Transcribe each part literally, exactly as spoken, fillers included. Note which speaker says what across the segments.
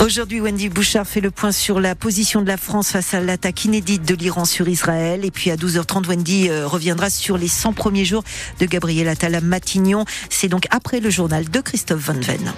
Speaker 1: Aujourd'hui, Wendy Bouchard fait le point sur la position de la France face à l'attaque inédite de l'Iran sur Israël. Et puis à douze heures trente, Wendy euh, reviendra sur les cent premiers jours de Gabriel Attal à Matignon. C'est donc après le journal de Christophe Van Ven.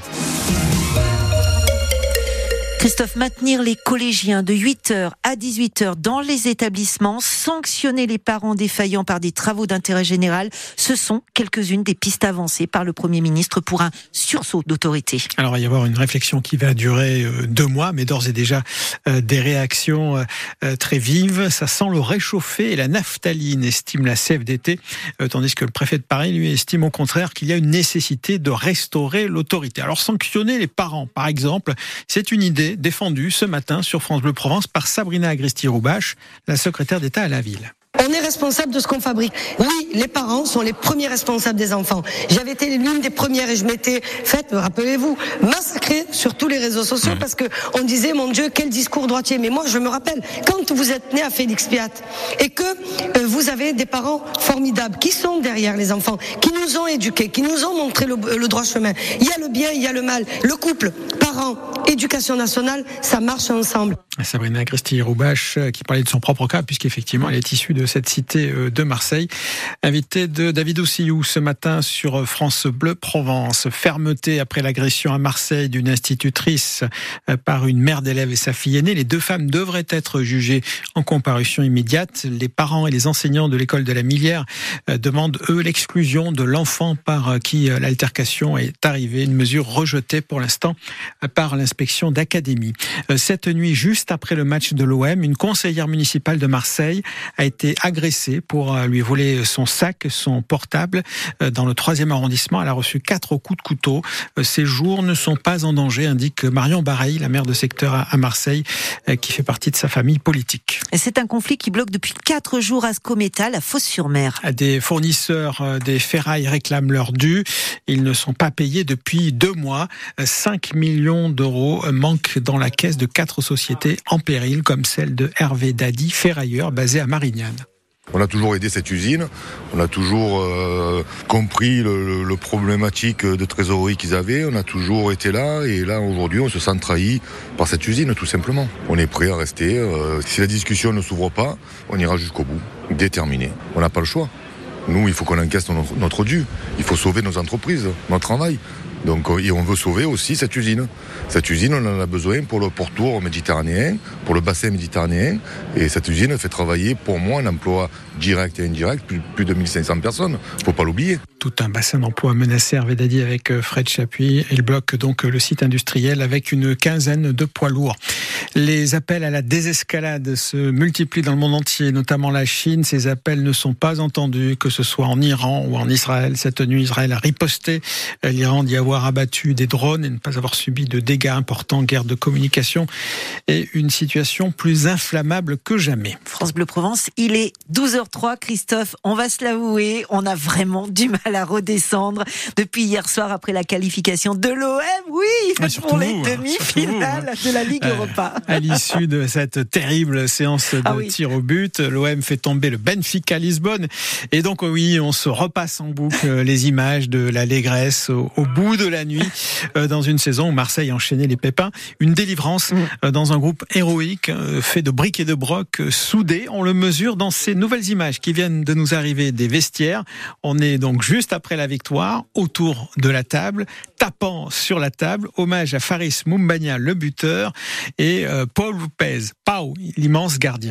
Speaker 1: Christophe, maintenir les collégiens de huit heures à dix-huit heures dans les établissements, sanctionner les parents défaillants par des travaux d'intérêt général, ce sont quelques-unes des pistes avancées par le Premier ministre pour un sursaut d'autorité.
Speaker 2: Alors, il va y avoir une réflexion qui va durer deux mois, mais d'ores et déjà euh, des réactions euh, très vives. Ça sent le réchauffer et la naphtaline, estime la C F D T, euh, tandis que le préfet de Paris, lui, estime au contraire qu'il y a une nécessité de restaurer l'autorité. Alors, sanctionner les parents, par exemple, c'est une idée défendue ce matin sur France Bleu Provence par Sabrina Agresti-Roubache, la secrétaire d'État à la ville.
Speaker 3: On est responsable de ce qu'on fabrique. Oui, les parents sont les premiers responsables des enfants. J'avais été l'une des premières et je m'étais faite, rappelez-vous, massacrée sur tous les réseaux sociaux mmh. parce que on disait, mon Dieu, quel discours droitier. Mais moi, je me rappelle, quand vous êtes né à Félix Piat et que euh, vous avez des parents formidables qui sont derrière les enfants, qui nous ont éduqués, qui nous ont montré le, le droit chemin. Il y a le bien, il y a le mal. Le couple, parents, éducation nationale, ça marche ensemble.
Speaker 2: Sabrina Agresti-Roubache qui parlait de son propre cas, puisqu'effectivement, elle est issue de cette cité de Marseille. Invité de David Oussillou ce matin sur France Bleu Provence. Fermeté après l'agression à Marseille d'une institutrice par une mère d'élève et sa fille aînée. Les deux femmes devraient être jugées en comparution immédiate. Les parents et les enseignants de l'école de la Millière demandent, eux, l'exclusion de l'enfant par qui l'altercation est arrivée. Une mesure rejetée pour l'instant par l'inspection d'académie. Cette nuit, juste après le match de l'O M, une conseillère municipale de Marseille a été agressée pour lui voler son sac, son portable. Dans le troisième arrondissement, elle a reçu quatre coups de couteau. Ses jours ne sont pas en danger, indique Marion Bareil, la maire de secteur à Marseille, qui fait partie de sa famille politique.
Speaker 1: C'est un conflit qui bloque depuis quatre jours Ascométal à Fos-sur-Mer.
Speaker 2: Des fournisseurs des ferrailles réclament leur dû. Ils ne sont pas payés depuis deux mois. cinq millions d'euros manquent dans la caisse de quatre sociétés en péril, comme celle de Hervé Dadi, ferrailleur basé à Marignane.
Speaker 4: On a toujours aidé cette usine, on a toujours euh, compris le, le, le problématique de trésorerie qu'ils avaient, on a toujours été là et là aujourd'hui on se sent trahi par cette usine tout simplement. On est prêt à rester, euh, si la discussion ne s'ouvre pas, on ira jusqu'au bout, déterminé. On n'a pas le choix. Nous, il faut qu'on encaisse notre, notre dû, il faut sauver nos entreprises, notre travail. Donc, et on veut sauver aussi cette usine. Cette usine, on en a besoin pour le pourtour méditerranéen, pour le bassin méditerranéen. Et cette usine fait travailler, pour moi, un emploi direct et indirect, plus, plus de mille cinq cents personnes. Il ne faut pas l'oublier.
Speaker 2: Tout un bassin d'emploi menacé, Hervé Dadi, avec Fred Chapuis. Il bloque donc le site industriel avec une quinzaine de poids lourds. Les appels à la désescalade se multiplient dans le monde entier, notamment la Chine. Ces appels ne sont pas entendus, que ce soit en Iran ou en Israël. Cette nuit, Israël a riposté. L'Iran dit avoir abattu des drones et ne pas avoir subi de dégâts importants, guerre de communication et une situation plus inflammable que jamais.
Speaker 1: France Bleu Provence, il est douze heures zéro trois, Christophe, on va se l'avouer, on a vraiment du mal à redescendre depuis hier soir après la qualification de l'O M, oui, ah, pour les demi-finales de la Ligue euh, Europa.
Speaker 2: À l'issue de cette terrible séance de ah oui. tir au but, l'O M fait tomber le Benfica Lisbonne et donc oui, on se repasse en boucle les images de l'allégresse au, au bout de la nuit euh, dans une saison où Marseille enchaînait les pépins, une délivrance euh, dans un groupe héroïque euh, fait de briques et de broc euh, soudés. On le mesure dans ces nouvelles images qui viennent de nous arriver des vestiaires. On est donc juste après la victoire, autour de la table, tapant sur la table, hommage à Faris Moumbagna, le buteur, et euh, Paul Lopez, Pau, l'immense gardien.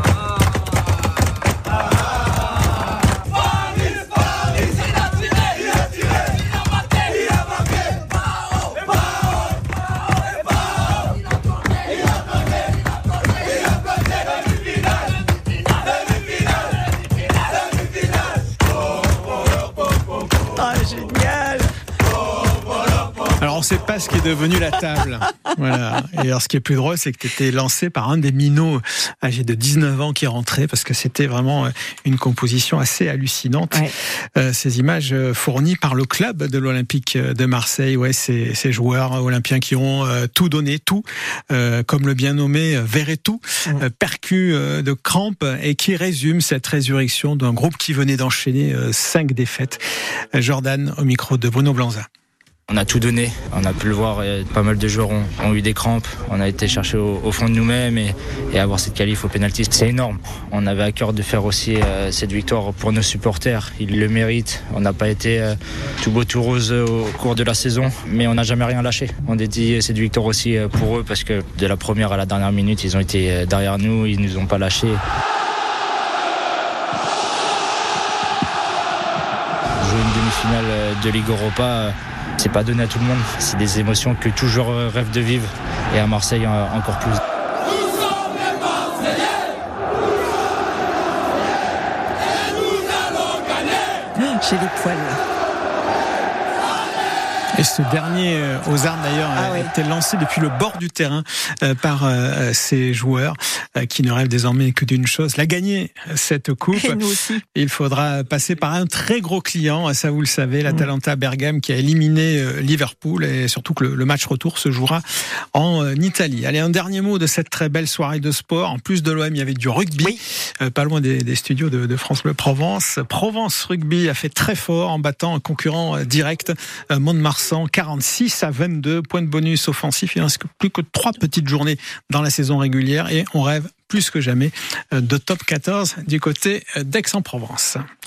Speaker 2: Alors on ne sait pas ce qui est devenu la table. Voilà. Et alors ce qui est plus drôle, c'est que tu étais lancé par un des minots âgé de dix-neuf ans qui rentrait, parce que c'était vraiment une composition assez hallucinante. Ouais. Euh, ces images fournies par le club de l'Olympique de Marseille, ouais, ces, ces joueurs olympiens qui ont euh, tout donné, tout, euh, comme le bien nommé Verretou, euh, percu euh, de crampes, et qui résume cette résurrection d'un groupe qui venait d'enchaîner euh, cinq défaites. Jordan au micro de Bruno Blanza.
Speaker 5: On a tout donné, on a pu le voir, pas mal de joueurs ont, ont eu des crampes, on a été chercher au, au fond de nous-mêmes et, et avoir cette qualif au pénalty, c'est énorme. On avait à cœur de faire aussi euh, cette victoire pour nos supporters, ils le méritent. On n'a pas été euh, tout beau tout rose au cours de la saison, mais on n'a jamais rien lâché. On dédie cette victoire aussi pour eux parce que de la première à la dernière minute, ils ont été derrière nous, ils ne nous ont pas lâchés. Jouer une demi-finale de Ligue Europa, c'est pas donné à tout le monde. C'est des émotions que tout joueur rêve de vivre et à Marseille encore plus.
Speaker 1: J'ai les poils.
Speaker 2: Et ce dernier euh, aux armes d'ailleurs
Speaker 1: ah
Speaker 2: a
Speaker 1: ouais.
Speaker 2: été lancé depuis le bord du terrain euh, par euh, ces joueurs euh, qui ne rêvent désormais que d'une chose, la gagner cette coupe.
Speaker 1: Et nous aussi.
Speaker 2: Il faudra passer par un très gros client, ça vous le savez, l'Atalanta Bergame qui a éliminé euh, Liverpool et surtout que le, le match retour se jouera en euh, Italie. Allez, un dernier mot de cette très belle soirée de sport. En plus de l'O M, il y avait du rugby, oui. euh, pas loin des, des studios de, de France Bleu Provence. Provence Rugby a fait très fort en battant un concurrent direct, euh, Mont-de-Marsan. quarante-six à vingt-deux, point de bonus offensif. Il ne reste plus que trois petites journées dans la saison régulière et on rêve plus que jamais de top quatorze du côté d'Aix-en-Provence.